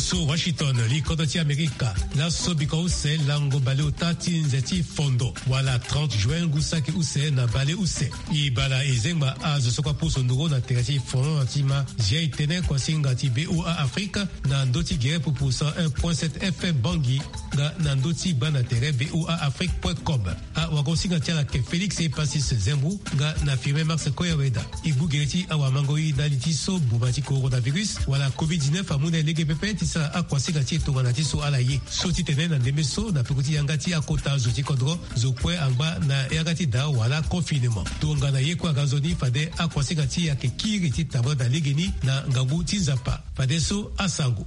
So Washington likodoti Amerika la sobika use lango bale utati nzeti fondo wala 30 juin gusaki use na bale use ibala ezengba azo soka puso nduro na terati fondo antima jia itene kwa singa ti BOA Afrika na ndoti gere pupusa 1.7 FM bangi ga na ndoti bana tere boaafrique.com a wakosinga tiala ke Felix Epasis Zembu ga na firme Max Koyaweda ibu gereti awa mangoi na litiso bubati coronavirus wala COVID-19 amune lege pepe tisa akwasika ti tongana ti so ala ye so ti tene na ndemeso na pekuti yangati akota zo ti kodro zo kwe angba na yangati da wala confinement tongana ye kwa gazoni fade akwasika ti yake kiri ti tabra da legeni na ngangu ti nzapa fade so asangu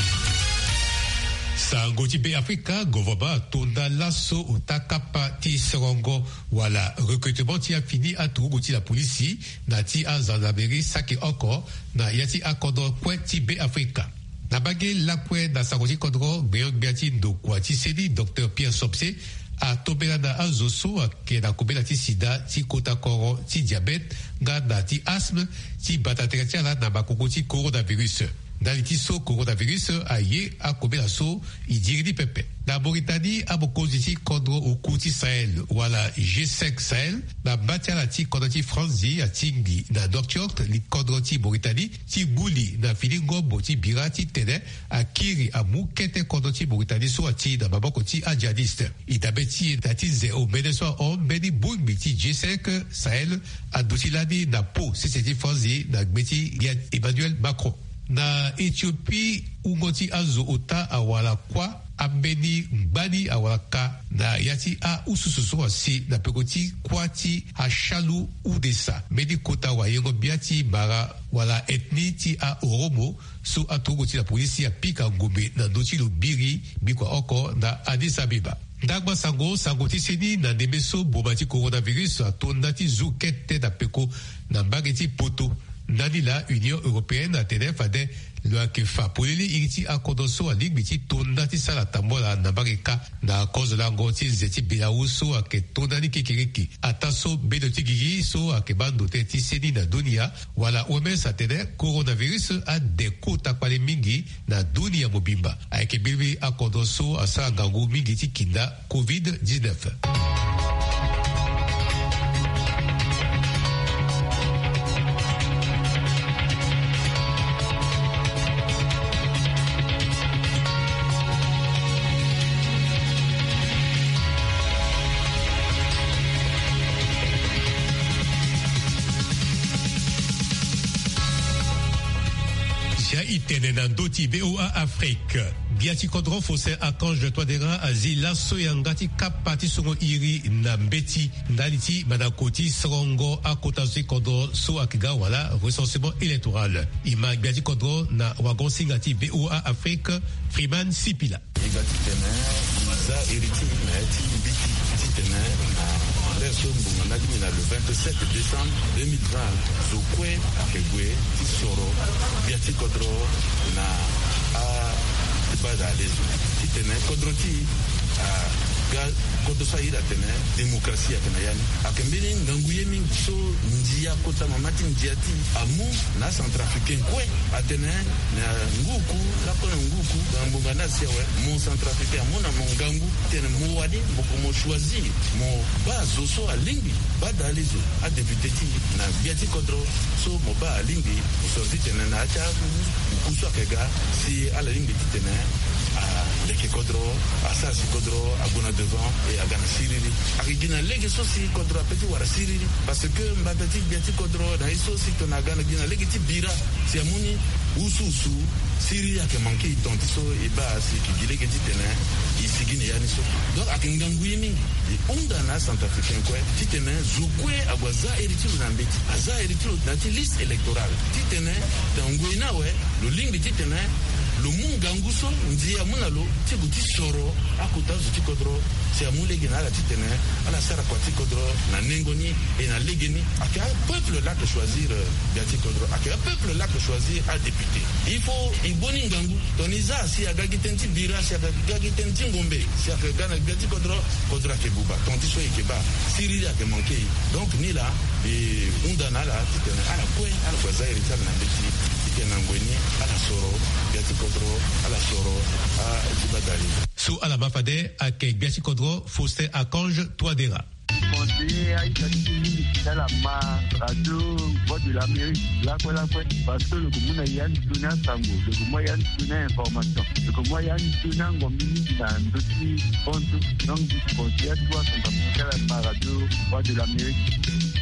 Sango ti be Afrika govaba tonda lasso utakapa ti serongo wala recrutement ti a fini a turugu ti la polisi na ti a zanaberi saki oko na yati akodo kwe ti be Afrika. Na bage lakwe na sango ti kodro beyon biati ndokwa ti sedi Dr. Pierre Sopse a tobela na azoso a ke na kobela ti sida ti kota koro ti diabète nga na ti asthme ti batatera ti ala na bakoko ti coronavirus. Dans so coronavirus a ye a kobela so idiri di pepe. Na Mauritanie a bokozi ti kodro au kuti Sahel wala G5 Sahel na batiala ti kodro ti Franzi a tingi na Dokchort li kodro ti Mauritanie ti buli na filingombo ti bira ti tene a kiri a mukete kodro ti Mauritanie so a ti na baboko ti a jihadiste. Itabe ti na ti ze o meneso on beni bugmi ti G5 Sahel a dusilani na po si ti Franzi na gbeti Emmanuel Macron. Na Ethiopie ungoti azo ota awala kwa ambeni mbani awala ka na yati a usususu wasi na pekoti kwa ti hashalu udesa medi kota wa yengo biati bara wala etni ti a oromo so atogoti la polisi ya pika ngombe na doti lubiri bikwa oko na Addis Abeba. Dagba sango ti seni na nemeso bobati coronavirus atonda ti zukete na peko na mbageti poto. Nani la Union Européenne a tene fade lo akefa polili iriti akodoso a ligbiti tonda ti sala tambola na bareka na cause la ngoti zeti Belaruso a ke tonda ni kikiriki ataso bedoti gigi so a ke bando te ti seni na dunia wala OMS a tene coronavirus a deko takwale mingi na dunia mobimba a ke bilbi akodoso a sa gangu mingi ti kinda COVID-19. Tenenando ti BOA Afrique. Giati kodro fose akange de Toadera azila soyangati kapati songo iri na mbeti ndaliti manakoti srongo akotazi kodro so akiga wala recensement électoral. Ima giati kodro na wagon singati BOA Afrique Freeman Sipila. Igati tene za iriti meti biti tene le 27 décembre 2020 Zokwe Akegwe Tisoro Biati Kodro na a Bada Lezo Titene Kodroti Kodosa ira tene demokrasia tene yani akembele nganguye mingi so njia kota mamati njiati amu na centrafricain kwe atene na nguku la kona nguku ngambunga nasi we mon centrafricain mona mongangu tene mo wadi boko mo choisir mo bazo so alingi bada alizo a député ti na biati kodro so mo ba alingi sorti tene na acha kuso kega si ala lingi tene leke kodro asasi kodro aguna devant et agana siriri akigina lege sosi kodro apeti wara siriri parce que mbadati biati kodro na isosi to na gana gina lege ti bira si amuni ususu siriri ake manke itontiso e ba si kigilege ti tene isigine yani so donc akinganguye mingi unda na centrafricain kwe ti tene zukwe agwaza eritilu na mbeti aza eritilu na ti liste électorale ti tene tanguye na we lo lingi ti tene lo munga nguso ndia munalo tiguti soro akutazo tikodro si amulege na la titene ala sara kwa tikodro na nengoni et na legeni aka peuple là que choisir biati kodro aka peuple là que choisir à député il faut iboni ngangu toniza si agagi tenti bira si agagi tenti ngombe si aka gana biati kodro kodra ke buba tonti so ikeba siri ya ke manqué donc ni là et undana la titene ala kwe ala kwa zairi tana na beti kenangweni ala soro biati kodro ala soro a tibadali so ala mafade ake biati kodro Faustin Archange Touadéra. Conseiller à Italie, c'est la radio voix de l'Amérique, la quoi, parce que le commun a yann tuna sango, le commun yann tuna information, le commun yann tuna ngomini dans d'autres comptes, donc du conseiller à toi, c'est la radio voix de l'Amérique.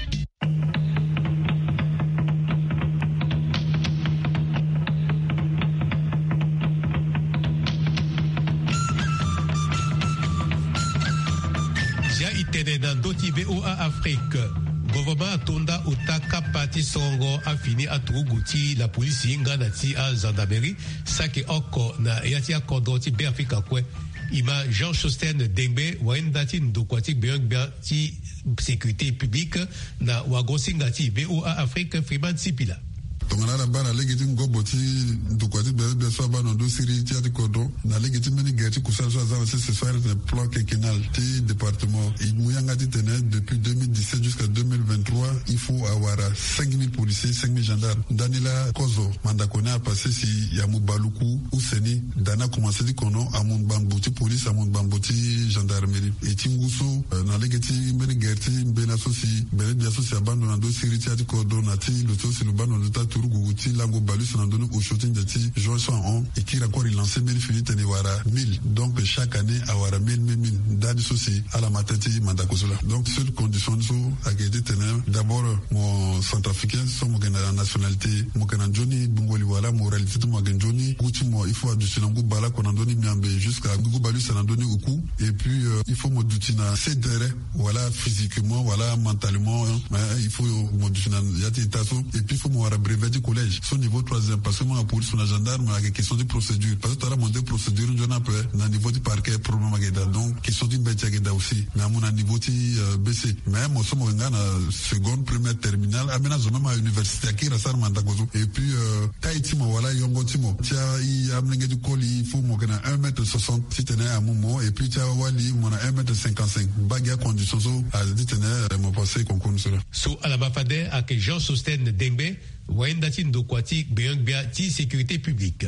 Dans d'autres VOA Afrique, gouvernement Tonda Utaka Pati Songo a fini à Tourouguti, la police Nganati à Zandaberi, Sake Oko na Yati a Kodoti Béafrika Kwe, Ima Jean Chosten Dengbe, Wendati Ndokwati Béangbiati Sécurité Publique, na Wagosingati VOA Afrique, Freeman Sipila. Tongana bana legitim goboti dukwati be so bana do siri ti ati kodo na legitim ni gerti kusal so za se faire le plan quinquennal ti département il muyanga ti tenait depuis 2017 jusqu'à 2023 il faut avoir 5000 policiers 5000 gendarmes Danila Kozo mandakone a passé si yamu baluku ou seni dana commencé di kono amun bambuti police amun bambuti gendarmerie et tinguso na legitim ni gerti bena so si bele dia so si abandona do siri ti ati kodo na ti le so si le bano de Tourouguti, Lango Balus, on a donné au shooting de Ti, Joël Soin et qui encore il lancé 1000 finit et Wara 1000. Donc chaque année, à Wara 1000, Dadi Sosi, à la matati, Mandakosola. Donc cette condition, à qui était d'abord, mon centrafricain, son mon nationalité, mon Johnny, Bungoli Wala, mon réalité, mon Johnny, il faut adoucir un goût bala qu'on a donné Miambe jusqu'à Gougou Balus, on a donné au coup. Et puis, il faut m'adouciner, c'est derrière, voilà, physiquement, voilà, mentalement, il faut m'adouciner, Yati Tasso, et puis il faut m'avoir brevet du collège. Son niveau 3e, parce que moi, la police, on a gendarme, il y a question de procédure. Parce que tu as monté procédure, on a peu, dans le niveau du parquet, problème à donc, question d'une bête à aussi. Mais à mon niveau, tu baissé. Mais moi, je suis en seconde, première, terminale, aménage même à l'université, qui rassure Mandagozo. Et puis, Tahitimo, voilà, Yongo Timo. Tu as, il y a amené du colis, il faut, moi, 1m60, si tu es à Momo, et puis tu as Wali, mon 1m55. Bagia condition, à dit, tu es, mon passé, qu'on connaît cela. So, à la Bafade, à que Jean Sosten Dengbe, Wendati Ndokwati Béangbiati Sécurité Publique.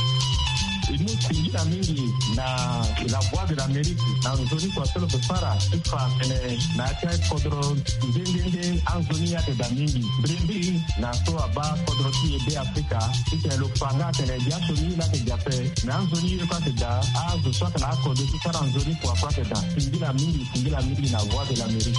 Nous, c'est la voix de l'Amérique. Dans le zone quoi, le Para, il faut na kodro ndende anzoni ya Damingi. Brindi na so aba kodro ti ebe Afrika. C'est le panga tene dia soni na te jape. Na anzoni ko te da, a zo so na kodro ti sara anzoni ko apa te da. Singila mingi na voix de l'Amérique.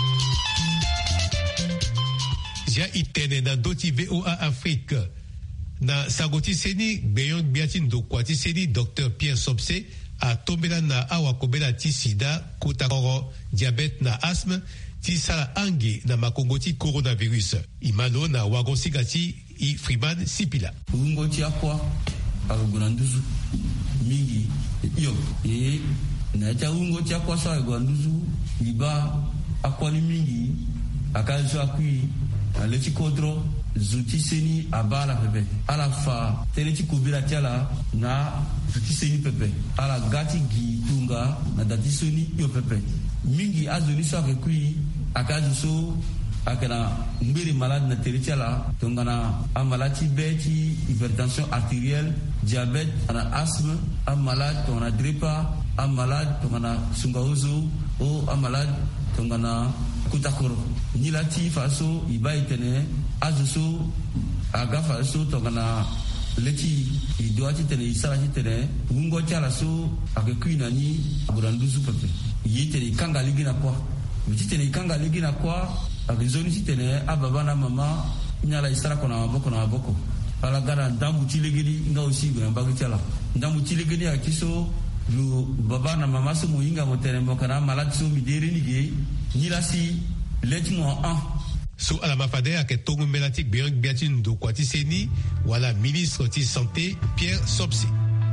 Ja itene na doti VOA Afrique. Na Sagoti Seni, Beyond Biatin Dokwati Seni, Dr. Pierre Sobse, a tombé na awakobela ti sida, kotakoro, diabète na asthme, ti sala ange na makongoti coronavirus. Imano na wagonsigati I Freeman Sipila. Ungoti akwa, agunanduzu, mingi, iyo, na cha ungoti akwa sa agunanduzu, iba akwa ni mingi, akazu akui, aleti kodro, zuti seni abala pepe ala fa teleti kubira tiala na zuti seni pepe ala gati gi tunga na dati soni yo pepe mingi azoni so akui akazu so akana mbiri malade na teleti ala tongana amalati beti hypertension artérielle diabète ana asthme amalade tongana dripa amalade tongana sungauzo o amalade tongana kutakoro nilati faso iba itene azuso agafa so tongana leti idoati tene isarati tene ungo chala so akekuina ni aburanduzu pepe yitene kanga ligina kwa mititene kanga ligina kwa akizoni titene ababa na mama nyala isara kona maboko ala gara ndambu tilegedi nga aussi go mbagu chala ndambu tilegedi akiso lu baba na mama so moyinga motene mokana malade so midere nige nilasi leti mo So à la mafade à que Tongo Melatik Biatin Dokwati Seni, voilà ministre de Santé Pierre Sobse.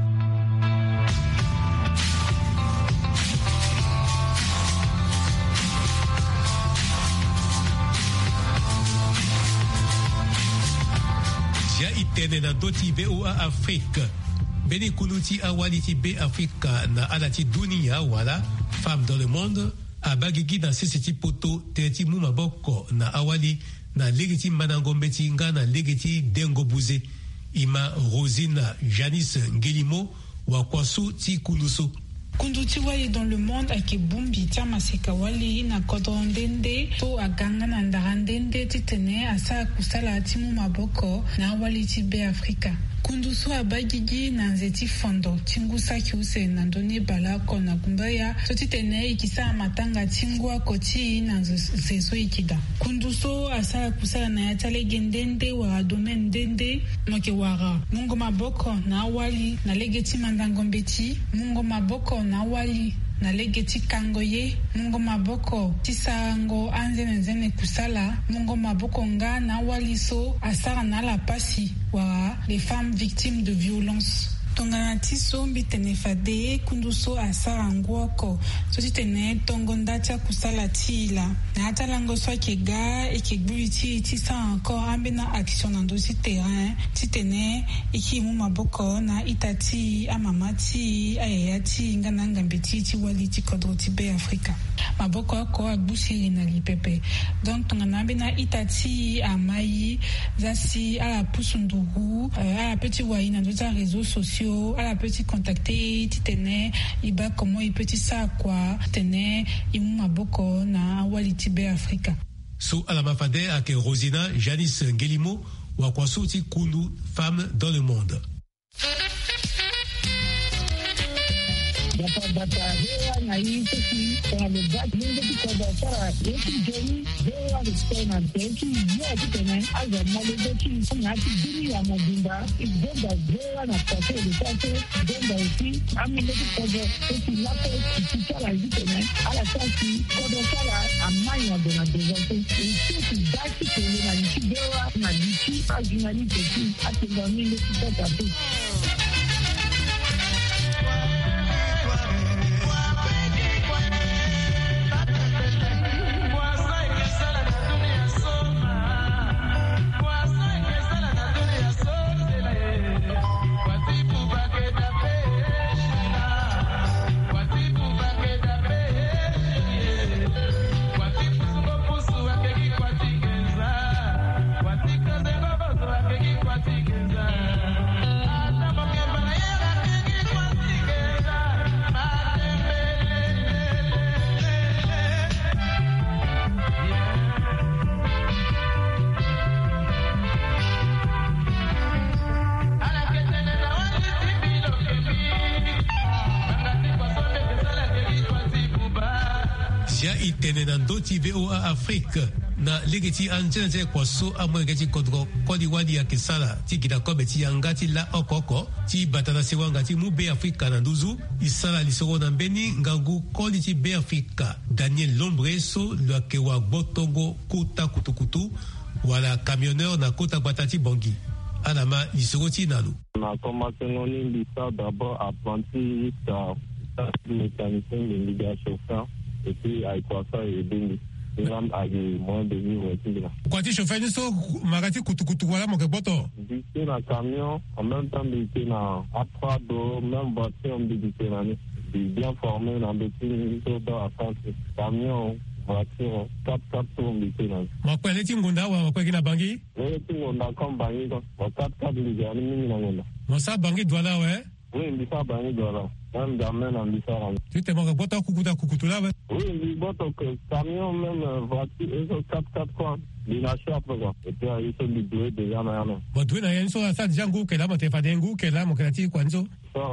Jia itene na doti VOA Afrique. Beni kunuti awaliti be Afrika na alati dunia wala femme dans le monde. A bagigi na sisiti poto tereti mumaboko na awali na legiti manangombeti nga na legiti dengo buze ima Rosina Janice Ngelimo wa kwasu ti kunduso. Kunduti wali dans le monde ake bumbi tia masika wali na kodondende to aganga na ndarandende titene asa kusala timu maboko na wali tibe Afrika. Kunduso abagigi na nzeti fondo tingusa kiuse na ndoni balako na kumbaya so titene ikisa matanga tingwa koti na zezo ikida. Kunduso asa kusala na yatale gendende wa domaine dende moke wara mungo maboko na wali na legeti mandangombeti mungo maboko na wali na legeti kangoye mungo maboko tisango anzene kusala mungo maboko nga na waliso asara na la pasi wa les femmes victimes de violence. Tongana tiso mbitene fade kunduso asara ngwoko so titene tongondatia kusala tila na hata lango so kega ekegbuiti tisa encore ambe na action na dosi terrain titene ikimu maboko na itati amamati ayayati ngana ngambeti ti wali ti kodroti be Afrika maboko ako agbusiri na lipepe donc tongana ambe na itati amayi zasi ala pusunduru ala petit wai na dosa réseaux sociaux à la petite contacter titene iba comment il petit ça quoi tene imu maboko na waliti be Afrika so ala mafade ake Rosina Janice Ngelimo wa kwasu ti kundu femme dans le monde. Data hewa na hii sisi kwa mbati mingi tukoda sara yeki jeni hewa respect teki ya kitene aza malezeki ngati dini ya mabimba igenda hewa na pate de pate genda usi amile tukoda teki lapo kitala kitene ala sasi kodo sara amanya dona dezante teki daki kele na hewa na dichi ajinali teki atinga mingi tukoda tu. Tenenando ti VOA Afrique na legeti anjene kwa so amwegeti kodro kodi wadi ya kisala ti kidakobe ti yangati la okoko ti batana sewanga ti mu be Afrika na nduzu isala lisoro na mbeni ngangu kodi ti be Afrika Daniel Lombreso lwa kewa botongo kota kutukutu wala camionneur na kota batati bongi anama lisoro ti nalu. On a commencé non l'histoire d'abord apprenti jusqu'à mécanicien de média chauffeur. Et puis, avec ça, il est venu à moins de vivre aussi. Quand tu chauffais, nous sommes marati kutukutu voilà mon boto. J'étais dans le camion, en même temps, j'étais dans Aprado, même voiture, on était dans bien formé dans le petit dans la France. Camion, voiture, 4x4 tours, on était dans. Ma quoi, les Tingonda ou ma quoi qui n'a bangi? Les Tingonda comme bangi, 4x4, les gars, les Tingonda. Mon ça bangi doit là, ouais? Oui, il dit ça bangi doit là. Même gamin dans l'histoire. Tu t'es mon boto kukutu là, ouais? Oui, il dit camion, même voiture, ils ont 4x4 quoi. Il a acheté après quoi. Et puis, ils sont libérés déjà dans la main. Bon, tu n'as rien sur ça, déjà, goût, qu'elle a, mon téléphone, goût, qu'elle a, mon créatif, quoi, ça?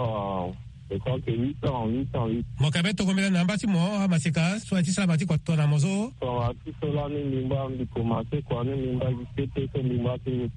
Je crois que 8 ans. Mon cabet, tu remets un bâtiment, à Massika, soit tu sais, quoi, toi, à Mozo? Tout cela, nous avons commencé, quoi, nous avons dit que nous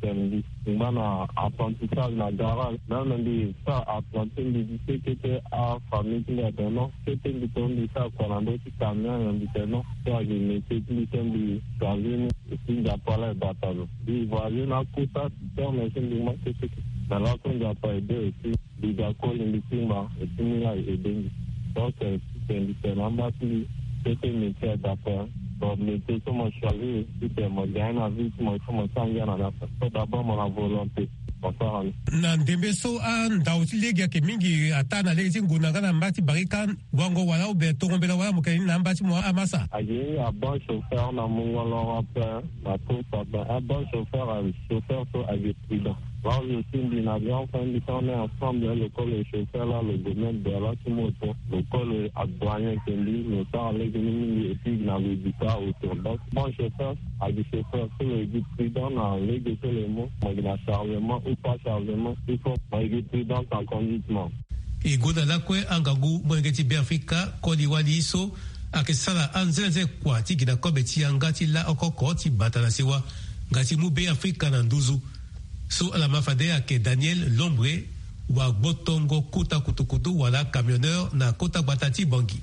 avons apprentissage dans le garage. Nous avons dit ça, apprentissage, nous avons dit que à famille, nous avons non, c'était du temps de ça, quoi, dans d'autres camions, nous avons dit non, soit je mettais plus de changer, et puis j'appelais le bataillon. Puis, voilà, nous avons tout ça, mais je me demande que c'est dans l'autre, on n'a pas aidé aussi. Les gars, les films, et puis là, et donc, c'est différent. C'est un métier d'après. Donc, les métiers sont choisis, c'est mon gain à vie, mon sang vient à la fin. D'abord, mon volonté. Na ndembe so an dauti legi yake mingi atana legi ngunanga na mbati barikan wango wala ube togombela wala mukeni na mbati mo amasa ayi a bon chauffeur na mungolo après na tout ça un bon chauffeur so avec prudent Là, je suis une avion, on est ensemble, l'école est chauffeur, là, le domaine de la Timoto, l'école à douanier, qui dit, nous sommes avec et puis il n'avait dit pas autour. Donc, mon chauffeur, à des chauffeurs, c'est le guide prudent, dans les deux éléments, il a chargement ou pas chargement, il faut le guide prudent en conduitement. Et Godala, quoi, Angagu, Mwengeti Biafrika, Kodiwali Iso, akesala anzenze kwa tiki na kobeti angati la okoko ti batala sewa ngati mube Afrika na nduzu so ala mafade ake Daniel Lombre wa Botongo Kota Kutukutu wala camionneur na Kota Batati Bangi.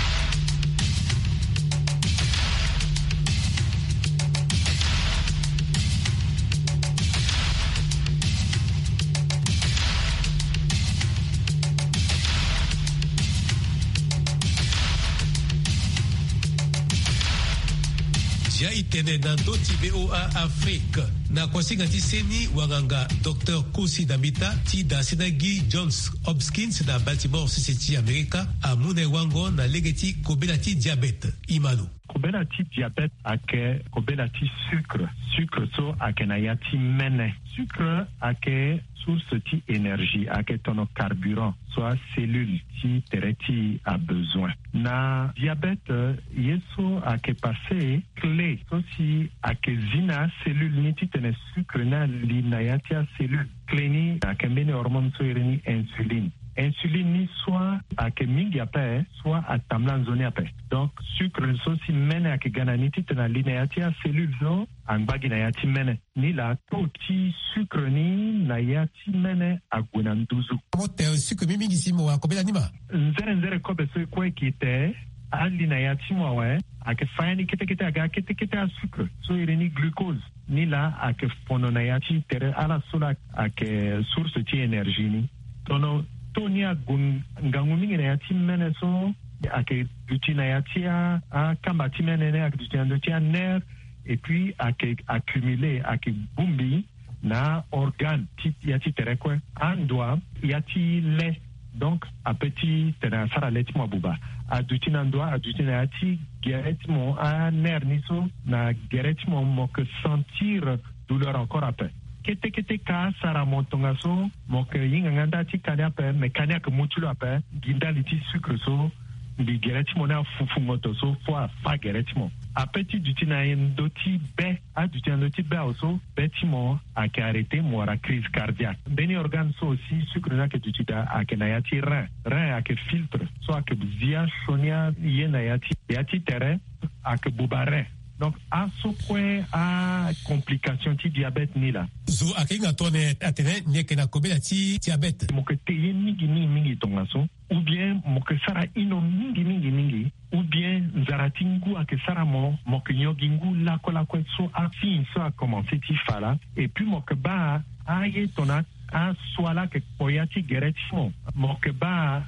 Ja itene na doti BOA Afrique. Na kwasinga ti seni wanganga Dr. Kosi Dambita ti da Sinagi Johns Hopkins na Baltimore City America a mune wango na legeti kobelati diabete imalo. Kobelati diabete ake kobelati sucre. Sucre so ake na yati mene. Sucre ake source ti énergie ake tono carburant soit cellule ti tereti a besoin. Na diabete yeso ake passé clé so si ake zina cellule ni ti tene sucre na li na yati a cellule clé ni ake mene hormone so irini insuline. Insuline ni soit ake mingi ape soit a tamlan zone ape. Donc sucre so si mene ake gananiti tena li na yati a cellule zo angbagi na yati mene ni la to ti sucre ni na yati mene agunanduzu. Mote sucre mingi simo wa kobela nima. Nzere kobe so kwe kite ali na yati mwa ake fayani kete ake a sucre so irini glucose ni la ake fono na yati tere ala sola ake source ti énergie ni. Tono Tony ngangu mingi na yati mene so ake duti na yati a kambati mene ne ake duti a nerf et puis ake accumulé ake bumbi na organe yati terekwe andwa yati lait donc a petit tena sara leti mo buba a duti na ndwa a duti na yati gereti mo a nerf niso na gereti mo que sentir douleur encore après. Kete ka sara montonga so moke yinga nganda ti kanya pe me kanya ke mutulo ape ginda liti sucre so li gereti mo na fufungoto so fo fa gereti mo apeti duti na ndoti be a duti na ndoti be also beti mo a ke arrêter mo ra crise cardiaque beni organe so aussi sucre na ke duti da a ke na yati rein a ke filtre so a ke zia shonia ye na yati tere a ke bubare. Donc, à ce point, à complication ti diabète ni là. Zo akinga tone atene nyeke na kobela ti diabète. Mo ke teye mingi tonga so ou bien mo ke sara ino mingi ou bien zaratingu ake sara mo ke nyogingu la kola so a fin so a commencé ti fala et puis mo ke ba aye tona a swala ke poyati geretimo mo ke ba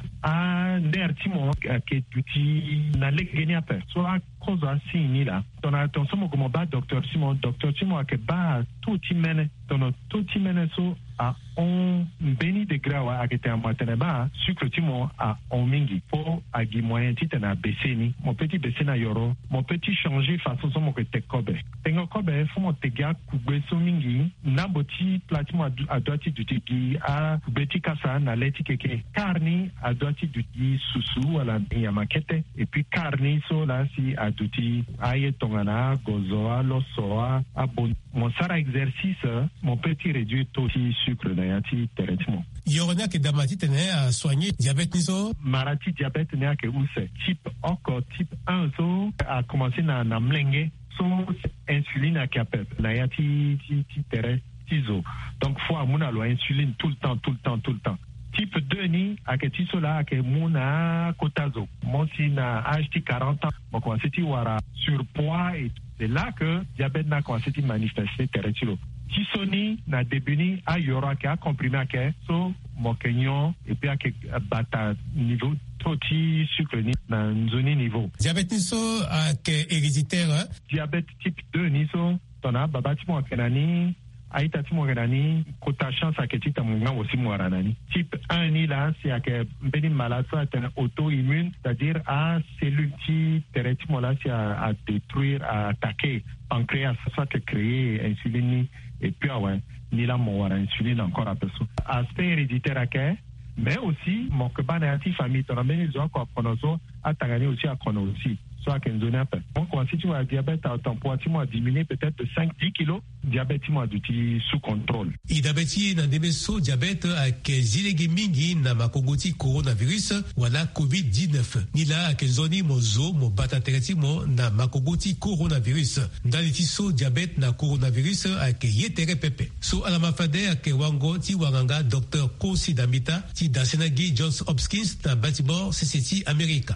a nertimo ke tuti na legeni ape so a koza sini la tona ton somo como ba docteur Simon ke ba tuti mene so a on beni de grawa a kete amatene ba sucre timo a on mingi po a gi moyen titena beseni mon petit besena yoro mon petit changer façon somo ke te kobe tengo kobe fo mo te ga kugbe so mingi na boti platimo a doiti duti gi a beti kasa na leti keke karni a doiti duti susu wala ya makete et puis karni so la si a duti aye tongana gozoa losoa a bon mon sara exercice mon petit réduit taux sucre na yati traitement. Yorona ke damati tene a soigner diabète niso marati diabète ne ke use type 1 so a commencé na mlenge so insuline a kapep na yati ti tere tizo donc faut amuna lo insuline tout le temps. Type 2 ni ake tisola ake muna kotazo mon si na âge 40 ans on commence ti wara surpoids et c'est là que diabète na commencé ti manifester teretilo. Tisoni na debuni a yoro ake a comprimé ake so mokenyo et puis ake bata niveau toti sucre ni na nzoni niveau. Diabète niso ake héréditaire diabète type 2 niso tona babati mo kenani aita timo kenani kota chance ake tita munga aussi moranani. Type 1 ni là c'est ake beni maladie auto-immune c'est-à-dire à cellule qui teretimo là c'est à détruire à attaquer pancréas ça que créer insuline et puis ni la mo wara insuline encore à personne aspect héréditaire mais aussi mon que banati famille ton amène zo ko konozo atangani aussi à kono aussi soit qu'un zone peu donc si tu as diabète à ton poids tu m'as diminué peut-être de 5-10 kilos diabète tu m'as duti sous contrôle idabeti na demeso diabète ak zilege mingi na makongoti coronavirus wala covid-19 nila ak zoni mozo mo batatereti mo na makongoti coronavirus ndali tiso diabète na coronavirus ak yetere pepe so ala mafade ak wango ti wanganga Dr. Kosi Damita ti Dasenagi Johns Hopkins na Baltimore CCT America.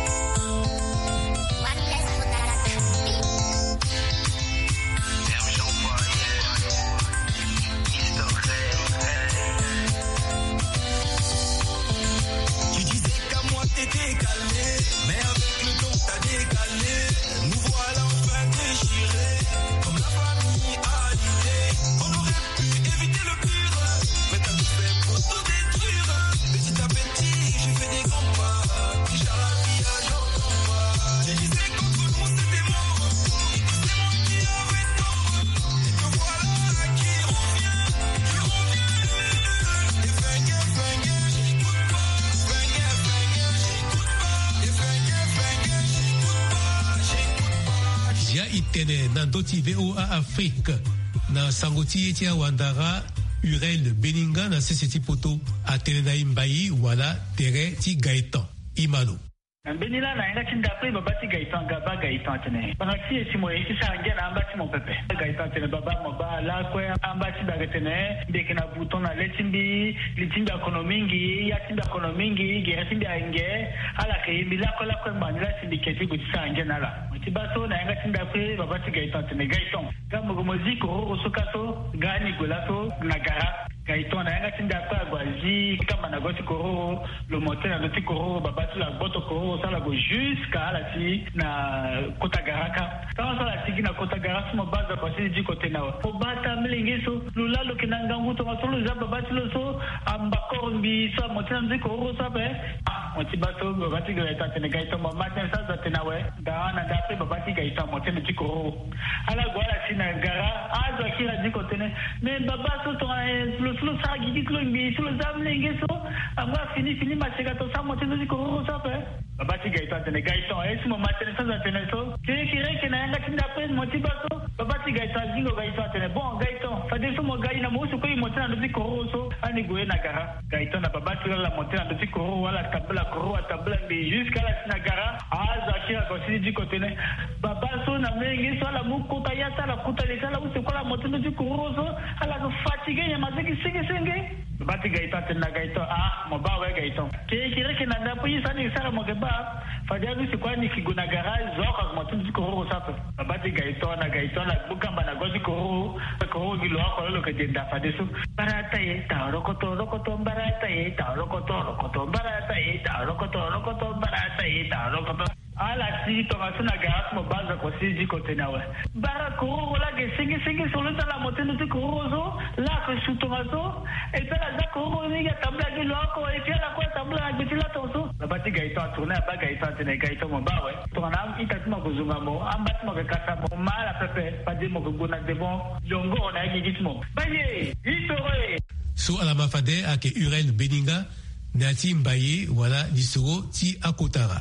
Nandoti VOA Afrique na sangoti etia wandara Urel Beninga na seseti poto atena imbayi wala tere ti Gaëtan Imalo. Benila na inga tinda pe babati Gaëtan gaba Gaëtan tene. Panaki esimo eti sanga na ambati mon pepe. Gaëtan tene baba moba la ko ambati bagetene deke na bouton na letimbi litimbi ekonomingi ya timbi ekonomingi geretimbi ainge ala ke bila ko la ko mbandila sindiketi guti sanga na la. Tibaso na inga tinda pe babati Gaëtan tene Gaëtan. Kama gomozi ko rosukaso gani golato nagara Gaëtan na inga tinda pe agwazi kama na goti ko le motel na goti ko babati la boto ko sala go jusqu'à la ti na Kotagaraka. Quand sala ti na Kotagaraka mo baza ko si di kote na o bata mlingiso lulalo kinanga nguto masolo za babati lo so ambakor mbi sa motel nziko ro sabe motibato babati Gaëtan tene Gaëtan mo matin sa za tena we da na da pe babati Gaëtan motel nziko ro ala gwala sina gara aza kila di kote ne mais babaso to lo sa gidi klo mbi so za mlingiso amba fini maseka to sa motel nziko ro sabe babati Gaëtan tene Gaëtan esi mo matin sa za tena so kire na yanga tinda pe motibato babati Gaëtan zingo Gaëtan tene bon Gaëtan fade so mo gai na mo so ko motel nziko ro so ani goye na gara Gaëtan na babati la motel nziko ro wala tabla ko tabla mbi jusqu'à la sinagara aza kira ko si di kote ne babaso na mengi so la muko ta ya sala kuta le sala uso ko la motel nziko ro so ala ko fatigue ya mazeki senge babati Gaëtan tene na Gaëtan mo ba we Gaëtan kire na ndapo yi sani sara mo geba fadialu si kwa ni kiguna garage zo ko motel nziko ro sape babati Gaëtan na bukamba na gozi ko gilo ko lo ke denda fadeso barata ye ta rokoto barata ye ta rokoto barata ye ta rokoto barata ye ta rokoto ala si to masuna gas mo baza ko si di ko tenawe bara ko la ke singi solo la motel nziko ro zo la ko suto maso e tala za ko ni ya tabla gilo ko e tala ko tabla gitila to so babati Gaëtan tourner ba Gaëtan tene Gaëtan mo bawe to na itatuma ko zunga mo ambat mo ka kasa mo mala pepe padi mo ko gona de bon yongo na gitmo baye itore so ala mafade ak Urel Beninga nati mbaye wala disoro ti akotara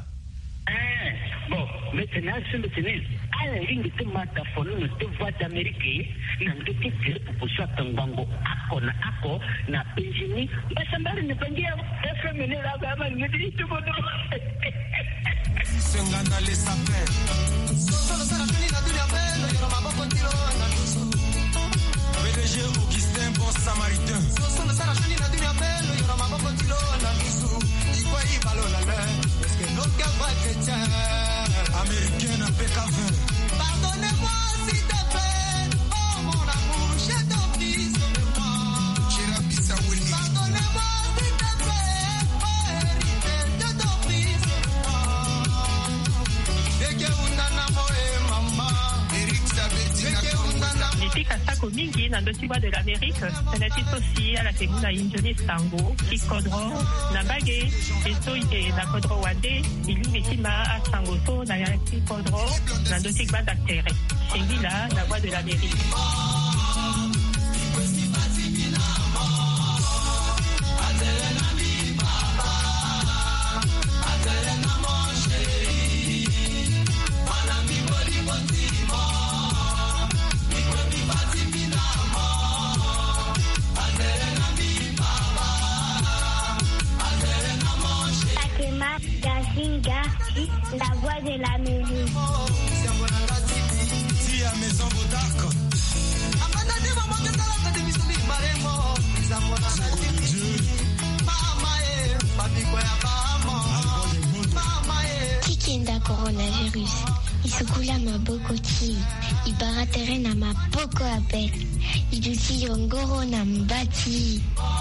bon maintenant c'est le tennis ala ringi te mata fono te voix d'Amérique na ndoki ke pour soit tango ako na penjini basambari ne pangia FM ne la gama ne dit tout bon sengana les sapins solo sara tuni na dunia belle yo ma boko tiro na nusu PDG Augustin bon samaritain solo sara tuni na dunia belle yo ma boko tiro na nusu ikwa ibalola le est-ce que non ka va que américaine à PK20. Pardonnez-moi s'il te plaît, oh mon amour, je t'en prie, sauve-moi. Pardonnez-moi s'il te plaît, oh hérité, je t'en prie, sauve-moi. Deke unana moe mama, Eric Sabetina. Nipika sako mingi na ndotiwa de l'Amérique, senatis aussi à la teguna injoni sango, kikodro, na bage, eto ite na kodro wade, ilu mitima a sango so na ya kikodro, na ndotik ba daktere. Sengila na voix de l'Amérique. Gati, la voix de l'Amérique. Tia Maison Bodarc. Kikinda coronavirus. Isukula mabokoti. Ibaratere na maboko ape. Iduti yongoro na mbati.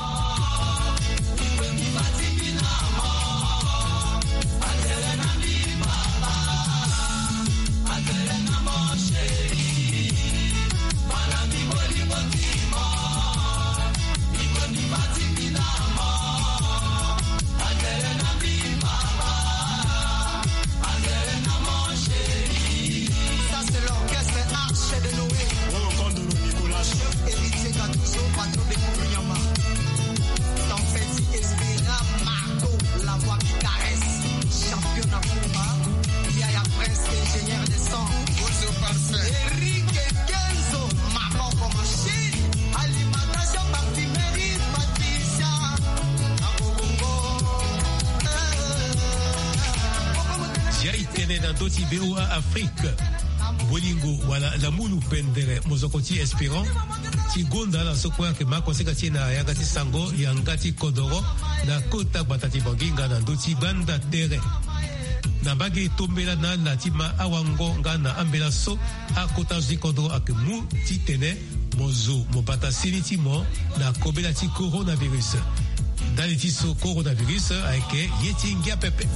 BOA Afrique bolingo wala la mulu pendere mozokoti espérant ti gonda la sokwa ke ma konseka ti na yangati sango yangati kodoro na kota batati banginga na ndoti banda tere na bage tombela na latima awango nga na ambela so a kota zi kodoro ak mu ti tene mozo mobata sini ti mo na kobela ti coronavirus dali ti so coronavirus ayeke yeti ngia pepe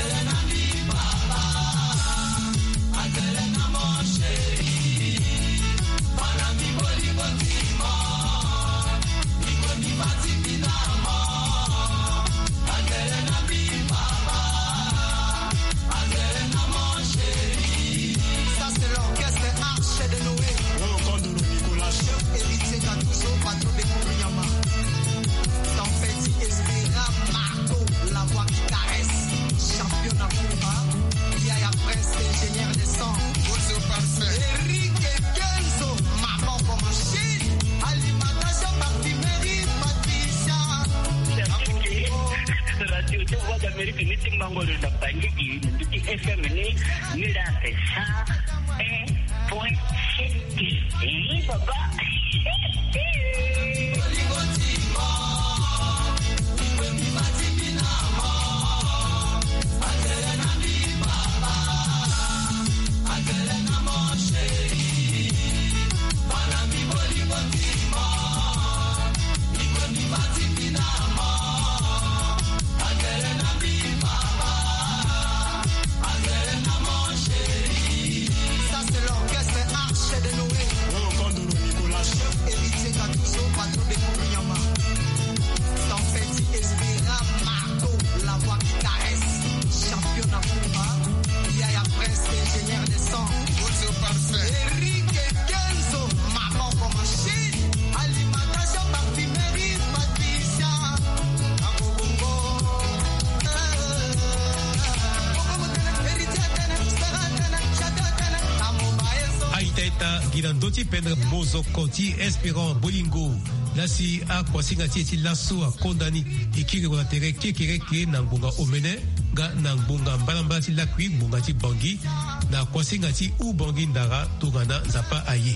Girandoti pendre mozokoti espérant bolingo lasi a kwasinga ti lasso a kondani ikiri wala tere kekere ke na ngbonga omene ga na ngbonga mbalamba ti lakwi ngbonga ti bangi na kwasinga ti u bangi ndara tongana zapa aye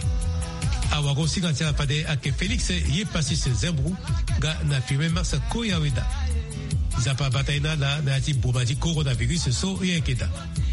awako singa ti apade ake Félix ye pasis zembru ga na firme Max Koyaweda zapa bataina la na ti bomba ti coronavirus so ye keda